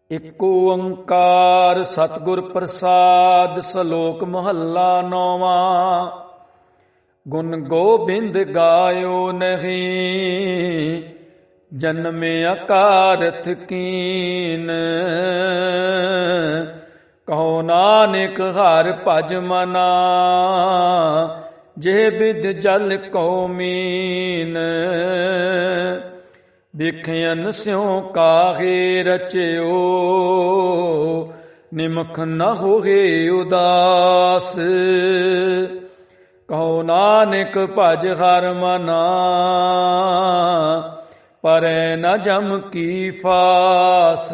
ਇਕ ਓੰਕਾਰ ਸਤਿਗੁਰ ਪ੍ਰਸਾਦਿ। ਸ਼ਲੋਕ ਮਹੱਲਾ ਨੌਵਾਂ। ਗੁਣ ਗੋਬਿੰਦ ਗਾਇਓ ਨਹੀਂ, ਜਨਮਿਆ ਕਾਰਥ ਕੀਨ। ਕਹੋ ਨਾਨਕ ਹਰਿ ਭਜ ਮਨਾ, ਜੇ ਬਿਧ ਜਲ ਕਉ ਮੀਨ। ਵਿਖਿਅਨ ਸਿਉ ਕਾਹੇ ਰਚਿਓ, ਨਿਮਖ ਨ ਹੋਏ ਉਦਾਸ। ਕਹੋ ਨਾਨਕ ਭਜ ਹਰਿ ਮਨਾ, ਪਰੈ ਨ ਜਮ ਕੀ ਫਾਸ।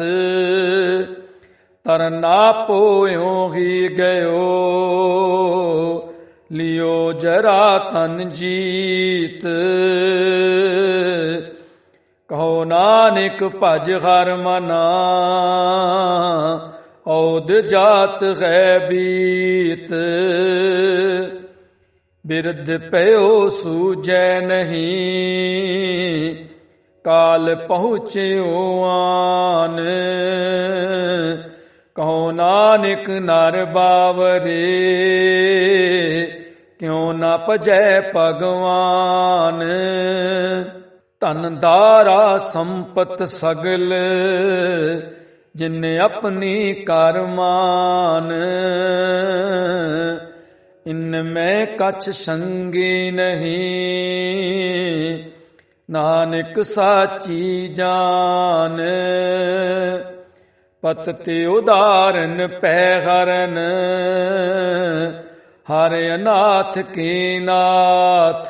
ਤਰਨਾ ਪੋਇਉ ਹੀ ਗਇਓ, ਲਿਓ ਜਰਾ ਤਨ ਜੀਤ। ਕਹੋ ਨਾਨਕ ਭਜ ਹਰਿ ਮਨਾ, ਔਦ ਜਾਤ ਹੈ ਬੀਤ। ਬਿਰਧ ਪਇਓ ਸੂਝੈ ਨਹੀਂ, ਕਾਲ ਪਹੁੰਚਿਓ ਆਨ। ਕਹੋ ਨਾਨਕ ਨਰ ਬਾਵਰੇ, ਕਿਉ ਨ ਭਜੈ ਭਗਵਾਨ। ਧਨ ਦਾਰਾ ਸੰਪਤ ਸਗਲ, ਜਿਨ ਆਪਣੀ ਕਰ ਮਾਨ। ਇਨ ਮੈਂ ਕਛ ਸੰਗੀ ਨਹੀਂ, ਨਾਨਕ ਸਾਚੀ ਜਾਨ। ਪਤ ਤੇ ਉਦਾਰਨ ਪੈ ਹਰਨ, ਹਰਿ ਅਨਾਥ ਕੀ ਨਾਥ।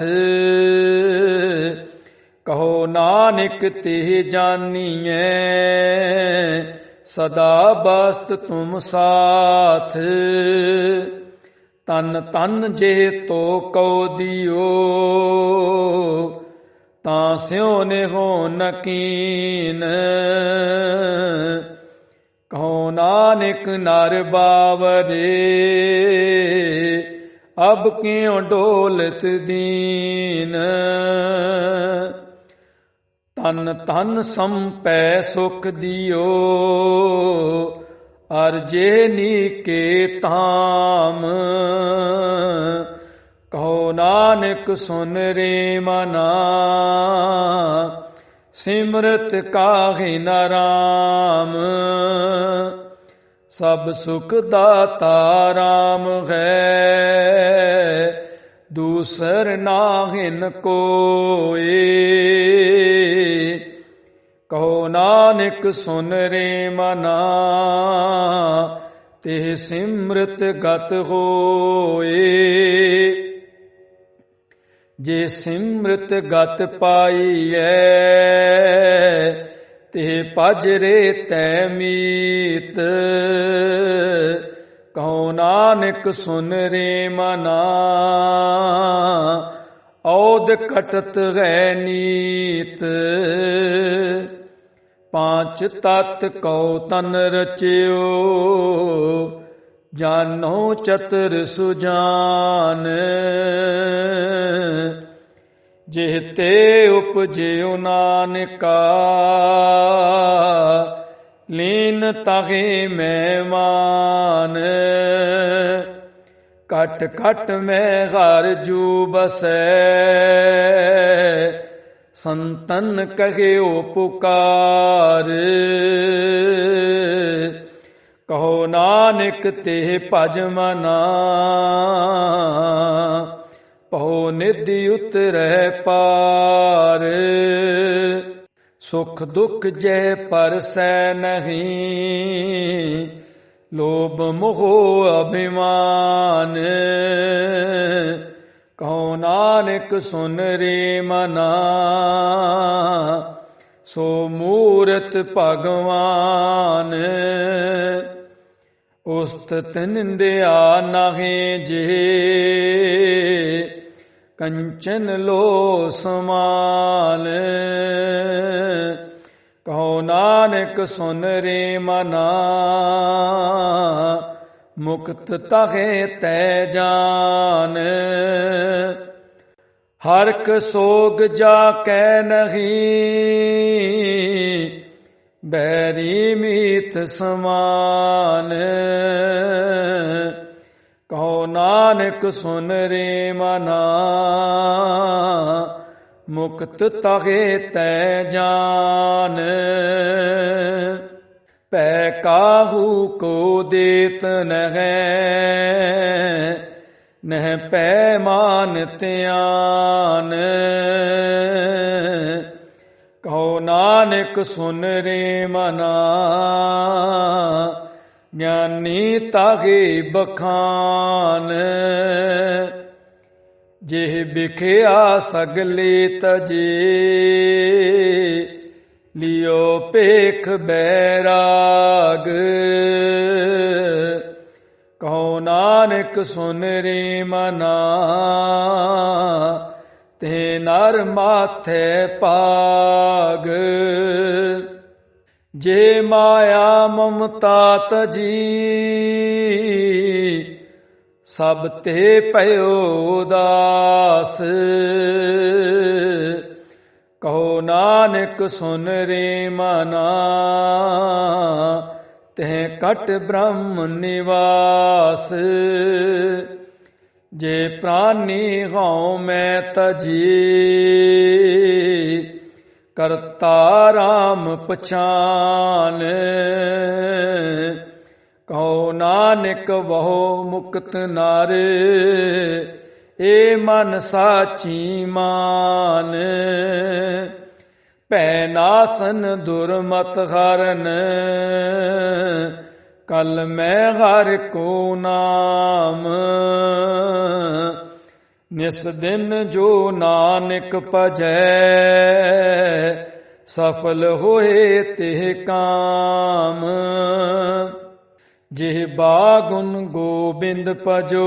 ਕਹੋ ਨਾਨਕ ਤੇ ਜਾਨੀਐ, ਸਦਾ ਬਸਤ ਤੁਮ ਸਾਥ। ਤਨ ਤਨ ਜੇ ਤੋ ਕਉ ਦਿਓ, ਤਾਂ ਸਿਉ ਨਿਹੋ ਨਕੀਨ। ਕਹੋ ਨਾਨਕ ਨਰ ਬਾਵਰੇ, ਅਬ ਕਿਉ ਡੋਲਤ ਦੀਨ। ਤਨ ਤਨ ਸੰਪੈ ਸੁਖ ਦਿਓ, ਅਰਜੇ ਨੀਕੇ ਧਾਮ। ਕਹੋ ਨਾਨਕ ਸੁਨ ਰੇ ਮਨਾ, ਸਿਮਰਤ ਕਾਹੇ ਨ ਰਾਮ। ਸਭ ਸੁਖ ਦਾਤਾ ਰਾਮ ਹੈ, ਦੂਸਰ ਨਾਹਿਨ ਕੋਇ। ਕਹੋ ਨਾਨਕ ਸੁਨ ਰੇ ਮਨਾ, ਤੇ ਸਿਮਰਤ ਗਤ ਹੋਏ। ਜੇ ਸਿਮਰਤ ਗਤ ਪਾਈਐ, ਤੇ ਭਜ ਰੇ ਤੈ ਮੀਤ। ਕਹੋ ਨਾਨਕ ਸੁਨ ਰੇ ਮਨਾ, ਔਦ ਘਟਤ ਹੈ ਨੀਤ। ਪਾਂਚ ਤਤ ਕਉ ਤਨ ਰਚਿਓ, ਜਾਨੋ ਚਤੁਰ ਸੁਜਾਨ। ਜਿਹਤੇ ਉਪਜਿਓ ਨਾਨਕਾ, ਲੀਨ ਤਾਹੇ ਮਹਿਮਾਨ। ਘਟ ਘਟ ਮੈਂ ਹਰਿ ਜੂ ਬਸੈ, ਸੰਤਨ ਕਹਿਓ ਪੁਕਾਰ। ਕਹੋ ਨਾਨਕ ਤੇ ਭਜ ਮਨਾ, ਪਉ ਨਿਧ ਉਤਰੈ ਪਾਰ। ਸੁਖ ਦੁਖ ਜੈ ਪਰਸੈ ਨਹੀਂ, ਲੋਭ ਮੋਹ ਅਭਿਮਾਨ। ਕਹੋ ਨਾਨਕ ਸੁਨ ਰੇ ਮਨਾ, ਸੋ ਮੂਰਤ ਭਗਵਾਨ। ਉਸਤਤ ਨਿੰਦਿਆ ਨਾਹੀ ਜੇ, ਕੰਚਨ ਲੋ ਸਮਾਨ। ਕਹੋ ਨਾਨਕ ਸੁਨ ਰੇ ਮਨਾ, ਮੁਕਤ ਤਾਹੇ ਤੈ ਜਾਨ। ਹਰਕ ਸੋਗ ਜਾ ਕੈ ਨਹੀਂ, ਬੈਰੀ ਮੀਤ ਸਮਾਨ। ਕਹੋ ਨਾਨਕ ਸੁਨ ਰੇ ਮਨਾ, ਮੁਕਤ ਤਗੇ ਤੈ ਜਾਨ। ਪੈ ਕਾਹੂ ਕੋ ਦੇਤ ਨਹਿ, ਨਹਿ ਪੈ ਮਾਨ ਧਿਆਨ। ਕਹੋ ਨਾਨਕ ਸੁਨ ਰੇ ਮਨਾ, ਗਿਆਨੀ ਤਾਗੇ ਬਖਾਨ। ਜਿਹ ਬਿਖਿਆ ਸਗਲੇ ਤਜੇ, ਲਿਓ ਭੇਖ ਬੈਰਾਗ। ਕਹੋ ਨਾਨਕ ਸੁਨ ਰੇ ਮਨਾ, ਤੇ ਨਰ ਮਾਥੇ ਭਾਗ। ਜੇ ਮਾਇਆ ਮਮਤਾ ਤਜੀ, ਸਭ ਤੇ ਭਇਓ ਉਦਾਸ। ਕਹੋ ਨਾਨਕ ਸੁਨ ਰੇ ਮਨਾ, ਤਹਿ ਕਟ ਬ੍ਰਹਮ ਨਿਵਾਸ। ਜੇ ਪ੍ਰਾਨੀ ਹਉ ਮੈਂ ਤਜੀ, ਕਰਤਾ ਰਾਮ ਪਛਾਨ। ਕਹੋ ਨਾਨਕ ਬਹੁ ਮੁਕਤ ਨਰ, ਏ ਮਨ ਸਾਚੀ ਮਾਨ। ਭੈ ਨਾਸਨ ਦੁਰਮਤ ਹਰਨ, ਕਲ ਮੈਂ ਹਰਿ ਕੋ ਨਾਮ। ਨਿਸ ਦਿਨ ਜੋ ਨਾਨਕ ਭਜੈ, ਸਫਲ ਹੋਏ ਤਿਹ ਕਾਮ। ਜਿਹ ਬਾਗੁਨ ਗੋਬਿੰਦ ਭਜੋ,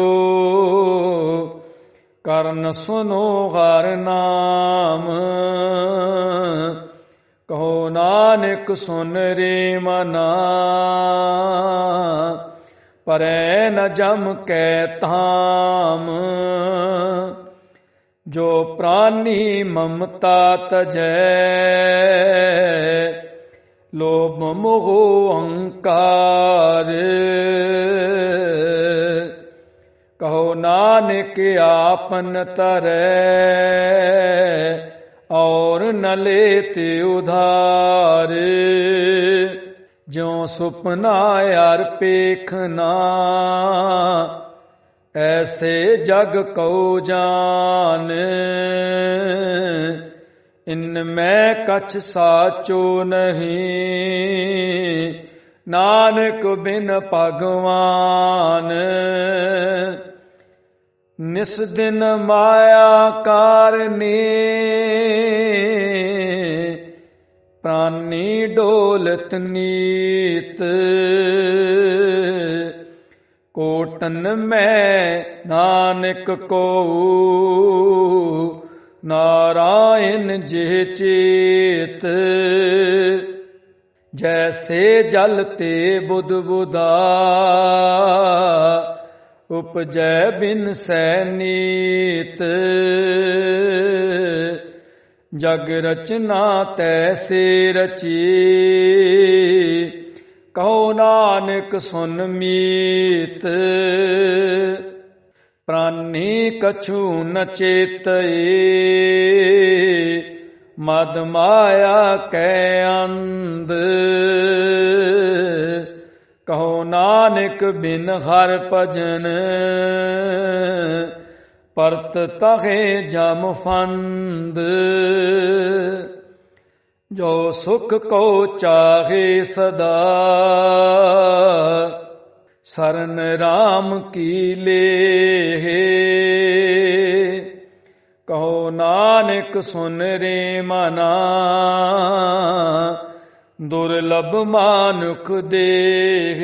ਕਰਨ ਸੁਨੋ ਹਰਿ ਨਾਮ। ਕਹੋ ਨਾਨਕ ਸੁਨ ਰੇ ਮਨਾ, ਪਰੈ ਨ ਜਮ ਕੈ ਧਾਮ। ਜੋ ਪ੍ਰਾਨੀ ਮਮਤਾ ਤਜੈ, ਲੋਭ ਮੋਹ ਅਹੰਕਾਰ। ਕਹੋ ਨਾਨਕ ਆਪਨ ਤਰੈ, ਔਰ ਨ ਲੇਤ ਉਧਾਰ। ਜਿਉ ਸੁਪਨਾ ਅਰ ਪੇਖਨਾ, ਐਸੇ ਜਗ ਕਉ ਜਾਨ। ਇਨ ਮੈਂ ਕਛ ਸਾਚੋ ਨਹੀਂ, ਨਾਨਕ ਬਿਨ ਭਗਵਾਨ। ਨਿਸ ਦਿਨ ਮਾਇਆ ਕਾਰਨੀ, ਪ੍ਰਾਨੀ ਡੋਲਤ ਨੀਤ। ਕੋਟਨ ਮੈਂ ਨਾਨਕ ਕੋ, ਨਾਰਾਇਣ ਜਿਹ ਚੇਤ। ਜੈਸੇ ਜਲ ਤੇ ਬੁਧ ਬੁਧਾ, ਉਪਜੈ ਬਿਨ ਸੈ ਨੀਤ। ਜਗ ਰਚਨਾ ਤੈਸੇ ਰਚੀ, ਕਹੋ ਨਾਨਕ ਸੁਨ ਮੀਤ। ਪ੍ਰਾਨੀ ਕਛੂ ਨ ਚੇਤਏ, ਮਦ ਮਾਇਆ ਕੈ ਅੰਧ। ਕਹੋ ਨਾਨਕ ਬਿਨ ਹਰਿ ਭਜਨ, ਪਰਤ ਤਹੇ ਜਮ ਫੰਦ। ਜੋ ਸੁਖ ਕੋ ਚਾਹੇ ਸਦਾ, ਸਰਨ ਰਾਮ ਕੀ ਲੇਹ। ਕਹੋ ਨਾਨਕ ਸੁਨ ਰੇ ਮਨਾ, ਦੁਰਲਭ ਮਾਨੁਖ ਦੇਹ।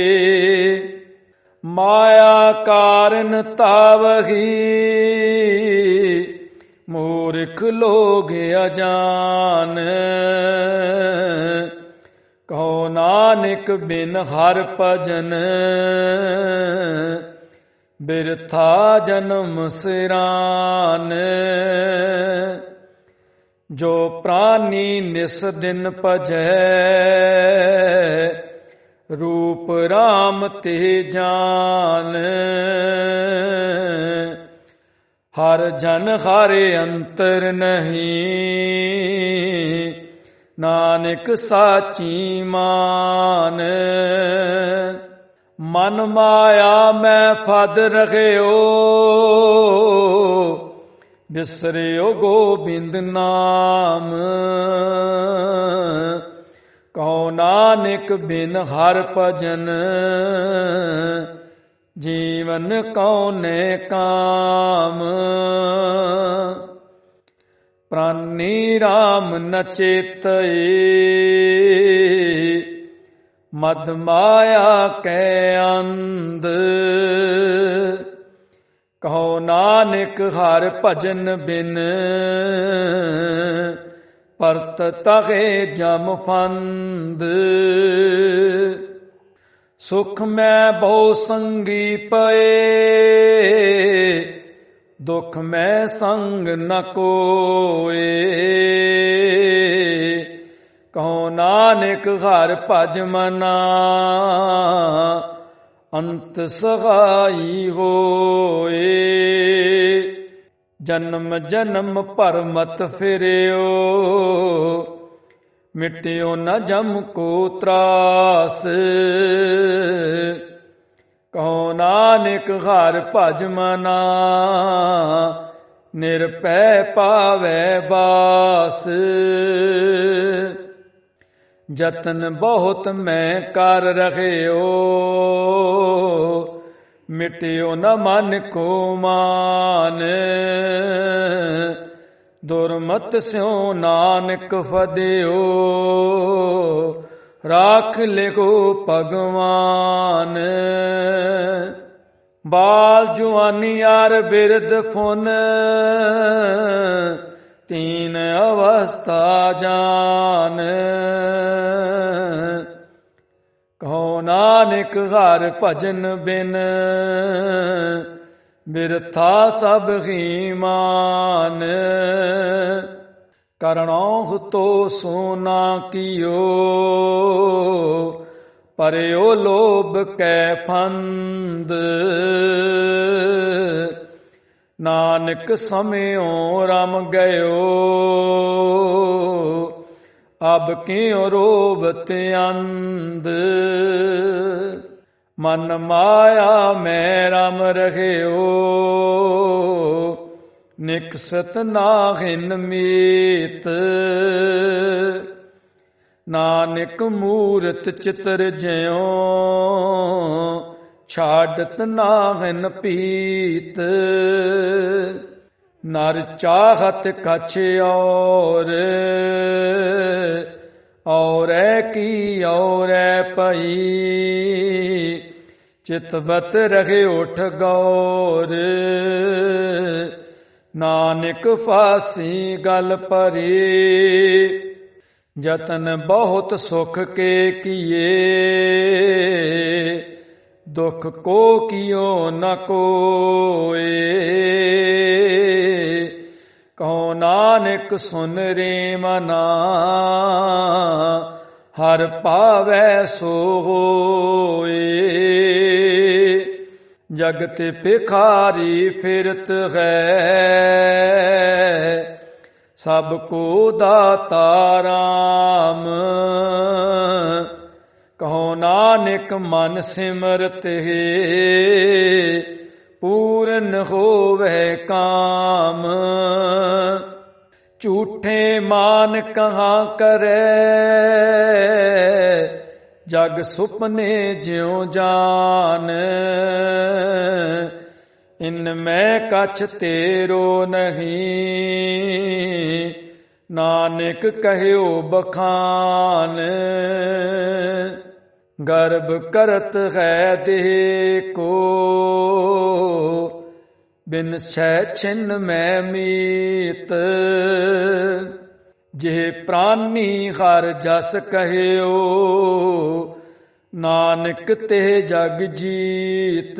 ਮਾਇਆ ਕਾਰਨ ਤਾਵਹੀ, ਮੂਰਖ ਲੋਗ ਅਜਾਨ। ਕਹੋ ਨਾਨਕ ਬਿਨ ਹਰਿ ਭਜਨ, ਬਿਰਥਾ ਜਨਮ ਸਿਰਾਨ। ਜੋ ਪ੍ਰਾਨੀ ਨਿਸ ਦਿਨ ਭਜੈ ਰੂਪ ਰਾਮ ਤੇ ਜਾਨ ਹਰ ਜਨ ਹਰ ਅੰਤਰ ਨਹੀਂ ਨਾਨਕ ਸਾਚੀ ਮਾਨ ਮਨ ਮਾਇਆ ਮੈਂ ਫਦ ਰਖਿਓ ਬਿਸਰਿਓ ਗੋਬਿੰਦ ਨਾਮ ਕਹੋ ਨਾਨਕ ਬਿਨ ਹਰ ਭਜਨ ਜੀਵਨ ਕਉਨੇ ਕਾਮ ਪ੍ਰਾਨੀ ਰਾਮ ਨ ਚੇਤਏ ਮਦ ਮਾਇਆ ਕੈ ਅੰਧ ਕਹੋ ਨਾਨਕ ਹਰ ਭਜਨ ਬਿਨ ਪਰਤ ਤਗੇ ਜਮ ਫੰਦ ਸੁਖ ਮੈਂ ਬਹੁ ਸੰਗੀ ਪਏ ਦੁਖ ਮੈਂ ਸੰਗ ਨ ਕੋਏ ਕਹੋ ਨਾਨਕ ਹਰ ਭਜ ਮਨਾ ਅੰਤ ਸਹਾਈ ਹੋਏ ਜਨਮ ਜਨਮ ਭਰਮਤ ਫਿਰਿਓ ਮਿਟਿਓ ਨ ਜਮ ਕੋ ਤਰਾਸ ਕਹੋ ਨਾਨਕ ਹਰ ਭਜ ਮਨਾ ਨਿਰਭੈ ਪਾਵੈ ਬਾਸ ਜਤਨ ਬਹੁਤ ਮੈਂ ਕਰ ਰਖਿਓ ਮਿਟਿਓ ਨ ਮਨ ਕੋ ਮਾਨ ਦੁਰਮਤ ਸਿਉ ਨਾਨਕ ਫਦਿਓ ਰਾਖ ਲਿਖੋ ਭਗਵਾਨ ਬਾਲ ਜੁਆਨੀ ਅਰ ਬਿਰਧ ਫੁਨ ਤੀਨ ਅਵਸਥਾ ਜਾਨ ਕਹੋ ਨਾਨਕ ਹਰ ਭਜਨ ਬਿਨ ਬਿਰਥਾ ਸਭ ਹੀ ਮਾਨ ਕਰਣੋ ਤੋ ਸੋਨਾ ਕੀਓ ਪਰਿਓ ਲੋਭ ਕੈ ਫੰਦ ਨਾਨਕ ਸਮਿਓ ਰਮ ਗਇਓ ਅਬ ਕਿਉ ਰੋਬਤ ਅੰਧ ਮਨ ਮਾਇਆ ਮੈਂ ਰਮ ਰਹਿਓ ਨਿਕਸਤ ਨਾਹਿਨ ਮੀਤ ਨਾਨਕ ਮੂਰਤ ਚਿਤਰ ਜਿਉ ਛਾੜਤ ਨਾਹਿਨ ਪੀਤ ਨਰ ਚਾਹਤ ਕਛ ਔਰੈ ਕੀ ਔਰੈ ਪਈ ਚਿਤਵਤ ਰਹੇ ਉਠ ਗੌਰ ਨਾਨਕ ਫਾਸੀ ਗਲ ਭਰੀ ਜਤਨ ਬਹੁਤ ਸੁਖ ਕੇ ਕੀਏ ਦੁਖ ਕੋ ਕੀਓ ਨ ਕੋਏ ਕਹੋ ਨਾਨਕ ਸੁਨ ਰੇ ਮਨਾ ਹਰ ਪਾਵੈ ਸੋ ਹੋਏ ਜਗਤ ਭਿਖਾਰੀ ਫਿਰਤ ਹੈ ਸਭ ਕੋ ਦਾਤਾ ਰਾਮ ਕਹੋ ਨਾਨਕ ਮਨ ਸਿਮਰਤ ਹੈ ਪੂਰਨ ਹੋਵੇ ਕਾਮ ਝੂਠੇ ਮਾਨ ਕਹਾਂ ਕਰੇ ਜਗ ਸੁਪਨੇ ਜਿਉ ਜਾਨ ਇਨ ਮੈਂ ਕਛ ਤੇਰੋ ਨਹੀਂ ਨਾਨਕ ਕਹਿਓ ਬਖਾਨ ਗਰਭ ਕਰਤ ਹੈ ਦੇਹ ਕੋ ਬਿਨ ਛੈ ਛਿਨ ਮੈਂ ਮੀਤ ਜੇ ਪ੍ਰਾਨੀ ਹਰ ਜਸ ਕਹਿਓ ਨਾਨਕ ਤੇ ਜਗ ਜੀਤ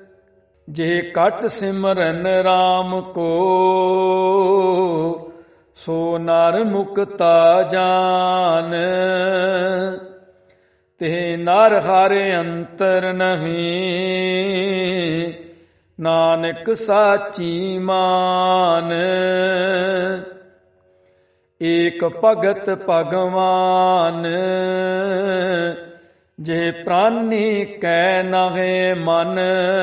ਜੇ ਕਟ ਸਿਮਰਨ ਰਾਮ ਕੋ ਸੋ ਨਰ ਮੁਕਤਾ ਜਾਨ। ਤੇ ਨਰ ਹਰਿ ਅੰਤਰ ਨਹੀਂ, ਨਾਨਕ ਸਾਚੀ ਮਾਨ। ਏਕ ਭਗਤ ਭਗਵਾਨ, ਜੇ ਪ੍ਰਾਨੀ ਕੈ ਨਹਿ ਮਨ।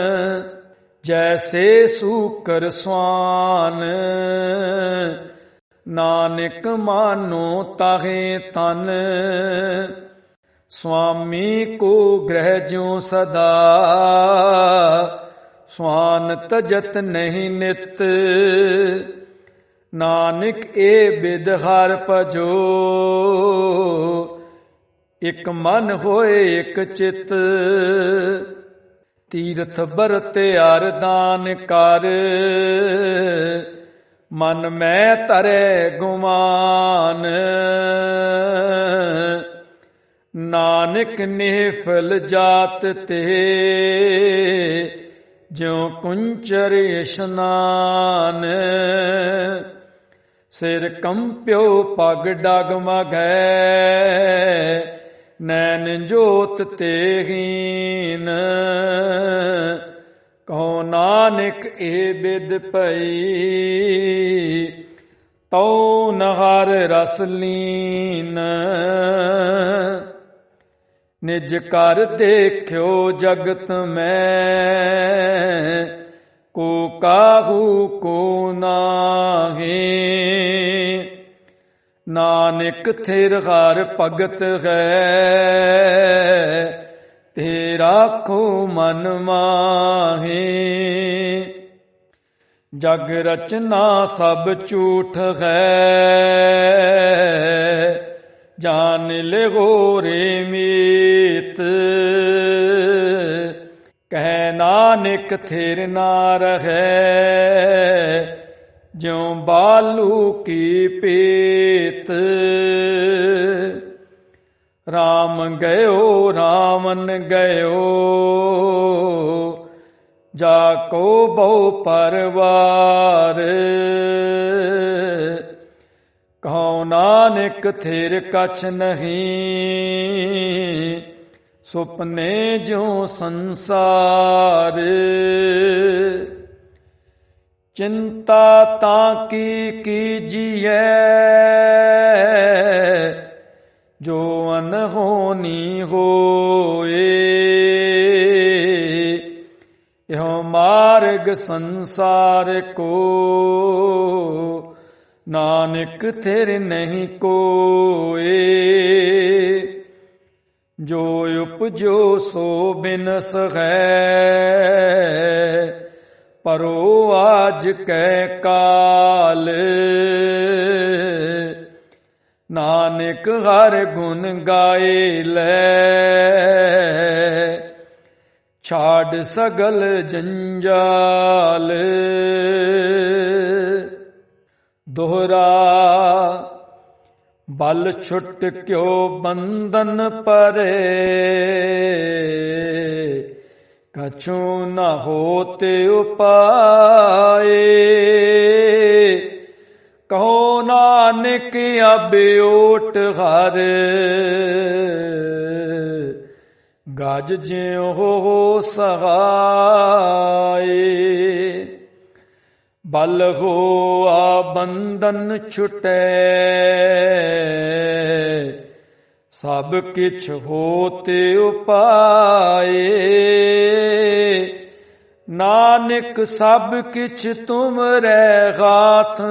ਜੈਸੇ ਸੂਕਰ ਸਵਾਨ, ਨਾਨਕ ਮਾਨੋ ਤਾਹੇ ਤਨ। ਸੁਆਮੀ ਕੋ ਗ੍ਰਹਿ ਜਿਉ ਸਦਾ, ਸਵਾਨ ਤਜਤ ਨਹੀਂ ਨਿਤ। ਨਾਨਕ ਏ ਬਿਦ ਹਰਿ ਭਜੋ, ਇਕ ਮਨ ਹੋਏ ਇਕ ਚਿਤ। ਤੀਰਥ ਬਰਤ ਅਰਦਾਨ ਕਰ, ਮਨ ਮੈਂ ਧਰੈ ਗੁਮਾਨ। ਨਾਨਕ ਨਿਹਫਲ ਜਾਤ ਤੇ, ਜਿਉ ਕੁੰਚਰ ਇਸ਼ਨਾਨ। ਸਿਰ ਕੰਪਿਓ ਪਗ ਡਗਮਗੈ, ਨੈਣ ਜੋਤ ਤੇਹੀਨ। ਕਹੋ ਨਾਨਕ ਏ ਬਿਦ ਭਈ, ਤਉ ਨ ਹਰਿ ਰਸ ਲੀਨ। ਨਿਜ ਘਰ ਦੇਖਿਓ ਜਗਤ ਮੈਂ, ਕੋ ਕਾਹੂ ਕੋ ਨਾਹੀ। ਨਾਨਕ ਥਿਰ ਹਰਿ ਭਗਤ ਹੈ, ਤੇ ਰਾਖੋ ਮਨ ਮਾਹੀ। ਜਗ ਰਚਨਾ ਸਭ ਝੂਠ ਹੈ, ਜਾਨ ਲਿਓ ਰੇ ਮੀਤ। ਕਹਿ ਨਾਨਕ ਥਿਰ ਨਾ ਰਹੈ, ਜਿਉ ਬਾਲੂ ਕੀ ਪੀਤ। ਰਾਮ ਗਇਓ ਰਾਵਨ ਗਇਓ, ਜਾ ਕੋ ਬਹੁ ਪਰਵਾਰ। ਕਹੋ ਨਾਨਕ ਥਿਰ ਕਛ ਨਹੀਂ, ਸੁਪਨੇ ਜੋ ਸੰਸਾਰ। ਚਿੰਤਾ ਤਾਂ ਕੀ ਕੀਜੀਐ, ਜੋ ਅਨਹੋਨੀ ਹੋਏ। ਇਹੋ ਮਾਰਗ ਸੰਸਾਰ ਕੋ, ਨਾਨਕ ਥਿਰ ਨਹੀਂ ਕੋਏ। ਜੋ ਉਪਜੋ ਸੋ ਬਿਨਸ ਹੈ, ਪਰੋ ਆਜ ਕੈ ਕਾਲ। ਨਾਨਕ ਹਰਿ ਗੁਣ ਗਾਏ ਲੈ, ਛਾੜ ਸਗਲ ਜੰਜਾਲ। ਦੋਹਰਾ ਬਲ ਛੁਟ ਕਿਉ ਬੰਧਨ ਪਰੇ, ਕਛੂ ਨ ਹੋਤੇ ਉਪਾਏ। ਕਹੋ ਨਾਨਕ ਅਬ ਓਟ ਹਰ, ਗਜ ਜਿਉ ਹੋ ਸਹਾਏ। ਬਲ ਹੋਆ ਬੰਧਨ ਛੁਟੈ, ਸਭ ਕਿਛ ਹੋਤੇ ਉਪਾਏ। ਨਾਨਕ ਸਭ ਕਿਛ ਤੁਮਰੇ ਹਾਥ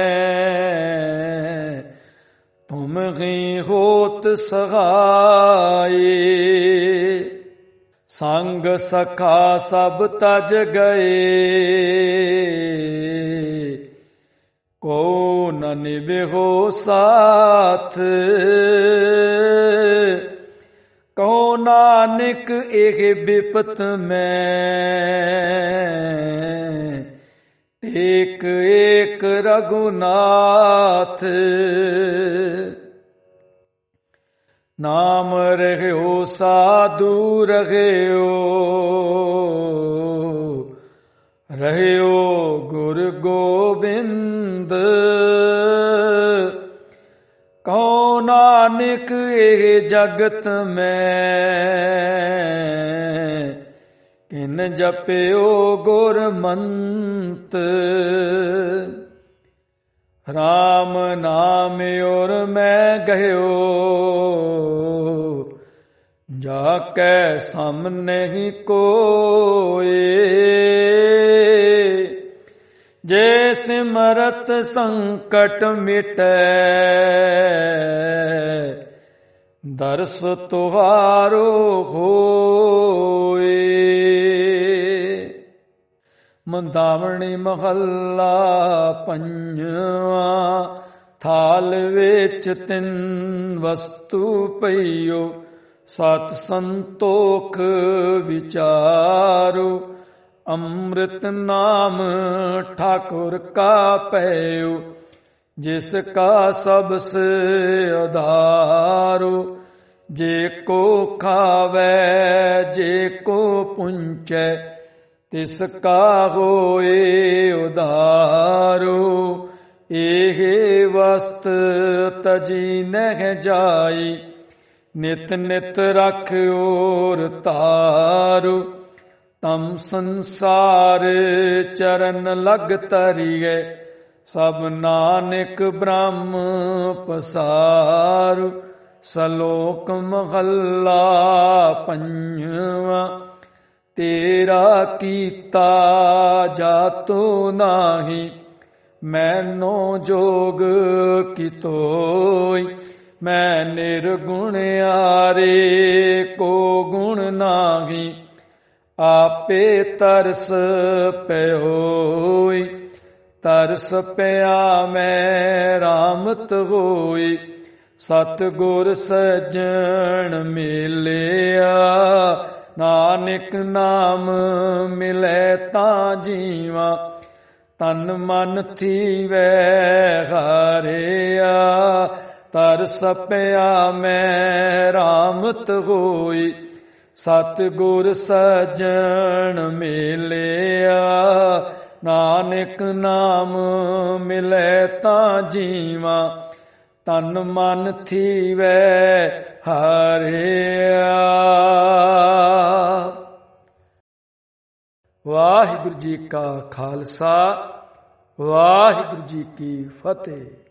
ਮੈਂ, ਤੁਮ ਹੀ ਹੋਤ ਸਹਾਏ। ਸੰਗ ਸਖਾ ਸਭ ਤਜ ਗਏ, ਕੋ ਨ ਨਿਭਿਓ ਸਾਥ। ਕਹੋ ਨਾਨਕ ਇਹ ਬਿਪਤ ਮੈਂ, ਏਕ ਏਕ ਰਘੁਨਾਥ। ਨਾਮ ਰਹਿਓ ਸਾਧੂ ਰਹਿਓ, ਰਹਿਓ ਗੁਰ ਗੋਬਿੰਦ। ਕਹੋ ਨਾਨਕ ਇਹ ਜਗਤ ਮੈਂ ਕਿਨ ਜਪਿਓ ਗੁਰਮੰਤ। ਰਾਮ ਨਾਮ ਔਰ ਮੈਂ ਗਇਓ ਜਾ ਕੈ ਸਾਹਮਣੇ ਕੋਏ। ਜੇ ਸਿਮਰਤ ਸੰਕਟ ਮਿਟੈ ਦਰਸ ਤੁਹਾਰੋ ਹੋਏ। ਮੰਦਾਵਣੀ ਮਹੱਲਾ ਪੰਜਵਾਂ। ਥਾਲ ਵਿੱਚ ਤਿੰਨ ਵਸਤੂ ਪਈਓ ਸਤ ਸੰਤੋਖ ਵਿਚਾਰੋ। ਅੰਮ੍ਰਿਤ ਨਾਮ ਠਾਕੁਰ ਕਾ ਪਇਓ ਜਿਸ ਕਾ ਸਬਸ ਆਧਾਰੋ। ਜੇ ਕੋ ਖਾਵੈ ਜੇ ਕੋ ਪੁੰਚੈ ਤਿਸ ਕਾ ਹੋਏ ਉਧਾਰੋ। ਇਹ ਵਸਤ ਤਜੀ ਨਹਿ ਜਾਈ ਨਿਤ ਨਿਤ ਰਖਿਓ ਤਾਰੂ। ਤਮ ਸੰਸਾਰ ਚਰਨ ਲਗ ਤਰੀਏ ਸਭ ਨਾਨਕ ਬ੍ਰਹਮ ਪਸਾਰੂ। ਸਲੋਕ ਮਹੱਲਾ ਪੰਜਵਾਂ। ਤੇਰਾ ਕੀਤਾ ਜਾਤੋ ਨਾਹੀ ਮੈਨੋ ਜੋਗ ਕਿਤੋਈ। ਮੈਂ ਨਿਰਗੁਣਿਆਰੇ ਕੋ ਗੁਣ ਨਾਹੀ ਆਪੇ ਤਰਸ ਪਇਓਈ। ਤਰਸ ਪਿਆ ਮੈਂ ਰਾਮਤ ਹੋਈ ਸਤਿਗੁਰ ਸੱਜਣ ਮਿਲਿਆ। ਨਾਨਕ ਨਾਮ ਮਿਲੈ ਤਾਂ ਜੀਵਾ ਤਨ ਮਨ ਥੀਵੈ ਹਾਰਿਆ। ਤਰਸ ਪਿਆ ਮੈਂ ਰਾਮਤ ਹੋਈ ਸਤਿਗੁਰ ਸੱਜਣ ਮਿਲਿਆ। ਨਾਨਕ ਨਾਮ ਮਿਲੈ ਤਾਂ ਜੀਵਾ ਤਨ ਮਨ ਥੀਵੈ ਹਾਰਿਆ। ਵਾਹਿਗੁਰੂ ਜੀ ਕਾ ਖਾਲਸਾ ਵਾਹਿਗੁਰੂ ਜੀ ਕੀ ਫਤਿਹ।